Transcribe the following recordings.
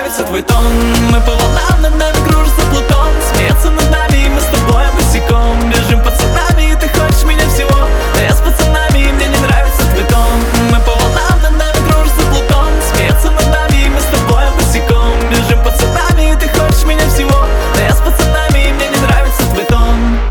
нравится твой тон. Мы по волнам, над нами кружится Плутон. Смеется над нами, и мы с тобой босиком бежим пацанами, и ты хочешь меня всего. А я с пацанами, и мне не нравится твой тон. Мы по волнам, над нами кружится Плутон. Смеется над нами, и мы с тобой босиком бежим пацанами, и ты хочешь меня всего. А я с пацанами, и мне не нравится твой тон.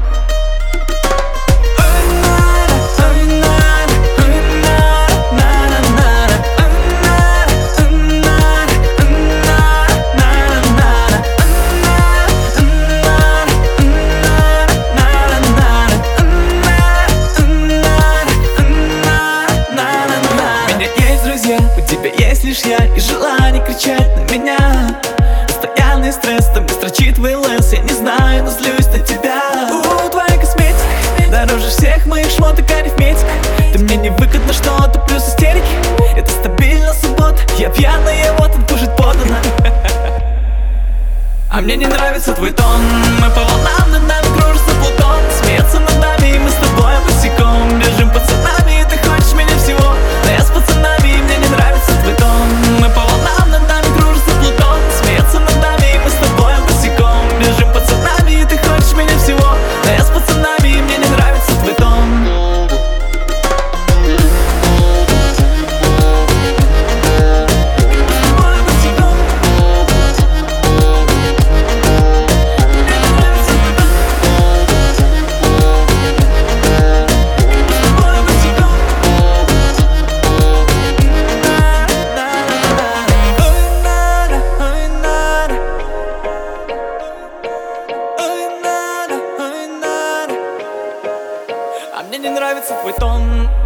У тебя есть лишь я и желание кричать на меня. Постоянный стресс, там строчит в ЛС. Я не знаю, но злюсь на тебя. Твоя косметика дороже всех моих шмоток, арифметик. Ты мне не выгодно что-то, плюс истерики. Это стабильно суббота, я пьяная, вот он кушать подано. А мне не нравится твой тон. Мы по волнам, над нами кружится Плутон. Смеется над нами, и мы с тобой босиком бежим пацанами, и ты хочешь меня всего. А я с пацанами, и мне не нравится твой тон. Мы по волнам, над нами кружится Плутон. Смеется над нами, и мы с тобой босиком бежим пацанами, и ты хочешь меня всего. А я с пацанами, и мне не нравится твой тон. А мне не нравится твой тон.